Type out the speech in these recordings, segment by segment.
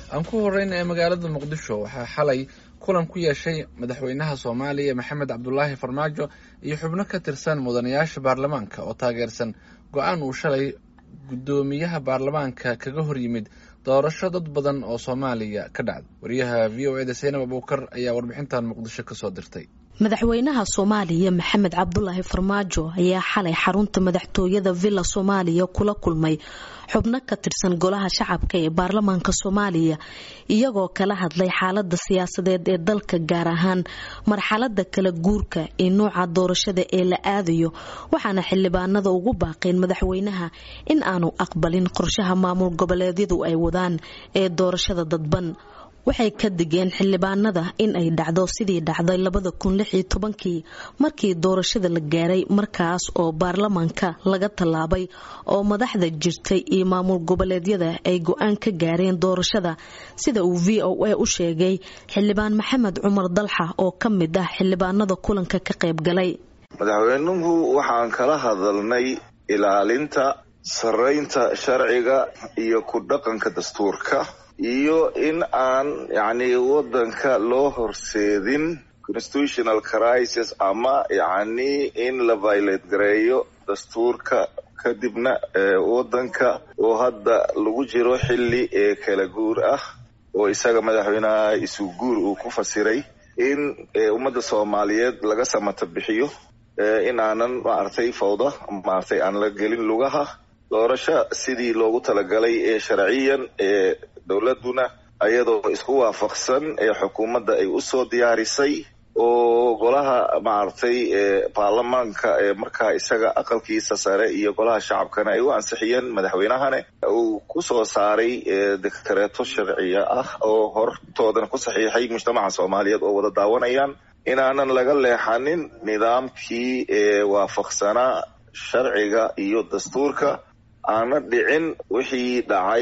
aan ku horeyn ee magaalada Muqdisho waxaa xalay kulan ku yeeshay madaxweynaha Soomaaliya Maxamed Cabdullaahi Farmaajo iyo xubno ka tirsan mudanayaasha baarlamaanka oo taageersan go'aan uu shalay gudoomiyaha baarlamaanka kaga hor yimid doorasho dad badan oo Soomaaliya ka dhacday. Wariyaha VOA Zainab Abuukar ayaa warbixintan Muqdisho ka soo dirtay. madaxweynaha Soomaaliya Maxamed Cabdullaahi Farmaajo ayaa xalay xarunta madaxtooyada Villa Soomaaliya kula kulmay xubno ka tirsan golaha shacabka ee baarlamaanka Soomaaliya iyagoo kala hadlay xaaladda siyaasadeed ee dalka gaar ahaan marxaladda kala guurka ee nooca doorashada ee la aadayo waxaana xildhibaanada ugu baaqeen madaxweynaha in aanu aqbalin qorshaha maamul goboleedyadu ay wadaan ee doorashada dadban. waxay ka digeen xildhibaanada in ay dhacdo sidii dhacday 2016 markii doorashada la gaaray markaas oo baarlamaanka laga tallaabay oo madaxda jirtay iyo maamul goboleedyada ay go'aan ka gaareen doorashada sida uu VOA u sheegay xildhibaan Maxamed Cumar Dalxa oo ka mid ah xildhibaanada kulanka ka qayb galay. madaxweynuhu waxaan kala hadalnay ilaalinta sareynta sharciga iyo ku dhaqanka dastuurka iyo in aan wadanka loo horseedin constitutional crisis ama in la violate gareeyo dastuurka kadibna wadanka oo hadda lagu jiro xilli kala guur ah oo isaga madaxweynaha isu guur uu ku fasiray in ummadda Soomaaliyeed laga samata bixiyo in aanan fawda aan la gelin lugaha doorasho sidii loogu talagalay ee sharciyan ee dawladuna ayadoo isku waafaqsan ee xukuumadda ay u soo diyaarisay oo golaha baarlamaanka ee markaa isaga aqalkiisa sare iyo golaha shacabkana ay u ansixiyeen madaxweynahana uu ku soo saaray dekreeto sharciya ah oo hortoodana ku saxiixay mujtamaca Soomaaliyeed oo wada daawanayaan inaanan laga leexanin nidaamkii waafaqsanaa sharciga iyo dastuurka aana dhicin wixii dhacay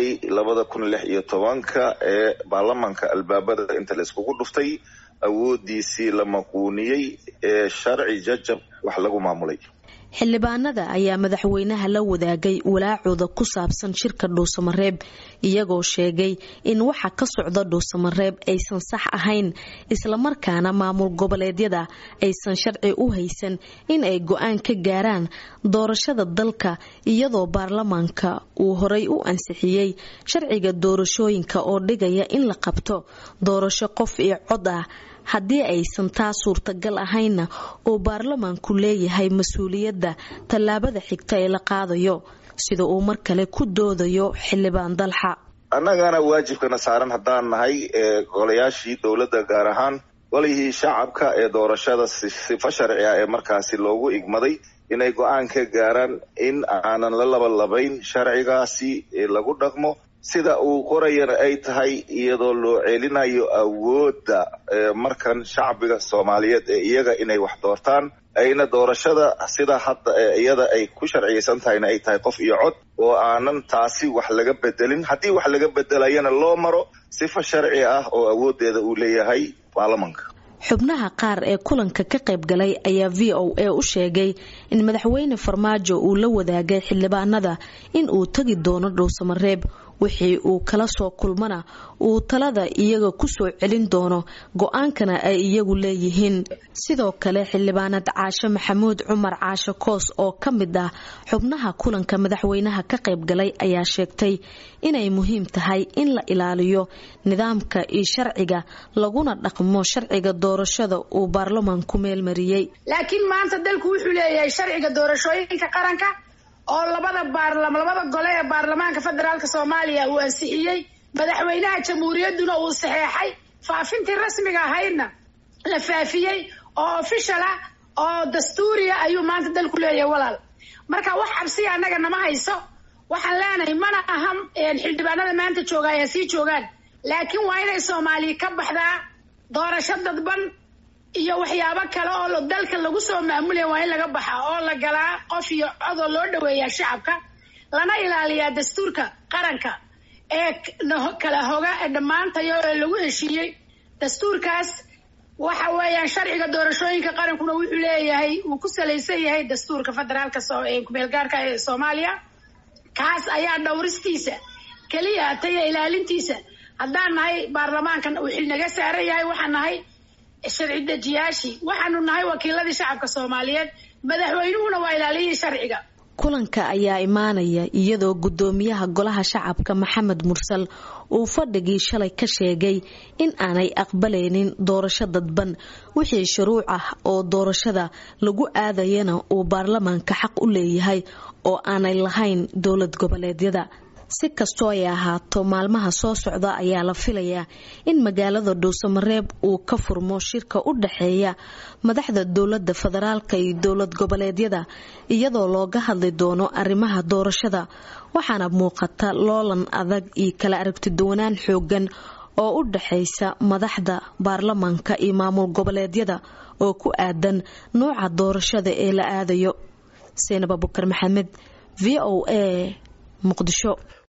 2016 ee baarlamaanka albaabada inta la iskugu dhuftay awoodiisii la maquuniyay ee sharci jajab wax lagu maamulay. xildhibaanada ayaa madaxweynaha la wadaagay walaacooda ku saabsan shirka Dhuusamareeb iyagoo sheegay in waxa ka socda Dhuusamareeb aysan sax ahayn isla markaana maamul goboleedyada aysan sharci u haysan in ay go'aan ka gaaraan doorashada dalka iyadoo baarlamaanka uu horay u ansixiyay sharciga doorashooyinka oo dhigaya in la qabto doorasho qof iyo cod ah haddii aysan taa suurtagal ahayna oo baarlamaanku leeyahay mas'uuliyadda tallaabada xigta ee la qaadayo sida uu mar kale ku doodayo xildhibaan Dalxa. annagana waajibkana saaran haddaan nahay golayaashii dawladda gaar ahaan golihii shacabka ee doorashada sifa sharci ah ee markaasi loogu igmaday inay go'aan ka gaaraan in aanan la labalabayn sharcigaasi lagu dhaqmo sida uu qorayana ay tahay iyadoo loo celinayo awoodda markan shacbiga Soomaaliyeed ee iyaga inay wax doortaan ayna doorashada sida hadda iyada ay ku sharciyeysan tahayna ay tahay qof iyo cod oo aanan taasi wax laga bedelin haddii wax laga bedelayana loo maro sifa sharci ah oo awoodeeda uu leeyahay baarlamaanka. xubnaha qaar ee kulanka ka qayb galay ayaa VOA u sheegay in madaxweyne Farmaajo uu la wadaagay xildhibaanada in uu tagi doono Dhuusamareeb wixii uu kala soo kulmana uu talada iyaga ku soo celin doono go'aankana ay iyagu leeyihiin. sidoo kale xildhibaanad Caasho Maxamuud Cumar Caasho Koos oo ka mid ah xubnaha kulanka madaxweynaha ka qayb galay ayaa sheegtay inay muhiim tahay in la ilaaliyo nidaamka iyo sharciga laguna dhaqmo sharciga doorashada uu baarlamaanku meel mariyay. laakiin maanta dalku wuxuu leeyahay sharciga doorashooyinka qaranka oo labada gole ee baarlamaanka federaalka Soomaaliya uu ansixiyay madaxweynaha jamhuuriyadduna uu saxeexay faafintii rasmiga ahaydna la faafiyay oo official ah oo dastuuri ah ayuu maanta dalku leeyahay walaal. marka wax cabsi anaga nama hayso waxaan leenahay mana aham xildhibaanada maanta jooga ay sii joogaan laakiin waa inay Soomaaliya ka baxdaa doorasho dadban iyo waxyaabo kale oo dalka lagu soo maamulay waa in laga baxaa oo la galaa qof iyo cod oo loo dhaweeyaa shacabka lana ilaaliyaa dastuurka qaranka ee kala hoga ee dhamaantayo ee lagu heshiiyay dastuurkaas waxa weeyaan sharciga doorashooyinka qarankuna wuxuu leeyahay uu ku salaysan yahay dastuurka federaalka kumeel gaarka ee Soomaaliya kaas ayaa dhowristiisa kaliya taya ilaalintiisa haddaan nahay baarlamaankan uu xil naga saaran yahay waxaan nahay sharci dejiyaashii waxaanu nahay wakiiladii shacabka Soomaaliyeed madaxweynuhuna waa ilaaliyay sharciga. kulanka ayaa imaanaya iyadoo gudoomiyaha golaha shacabka Maxamed Mursal uu fadhigii shalay ka sheegay in aanay aqbaleynin doorasho dadban wixii shuruuc ah oo doorashada lagu aadayana uu baarlamaanka xaq u leeyahay oo aanay lahayn dowlad goboleedyada. si kastoo ay ahaato maalmaha soo socda ayaa la filayaa in magaalada Dhuusamareeb uu ka furmo shirka u dhaxeeya madaxda dowladda federaalka iyo dowlad goboleedyada iyadoo looga hadli doono arrimaha doorashada waxaana muuqata loolan adag iyo kala aragti duwanaan xoogan oo u dhaxaysa madaxda baarlamaanka iyo maamul goboleedyada oo ku aadan nooca doorashada ee la aadayo. Seenab Abukar Maxamed VOA Muqdisho.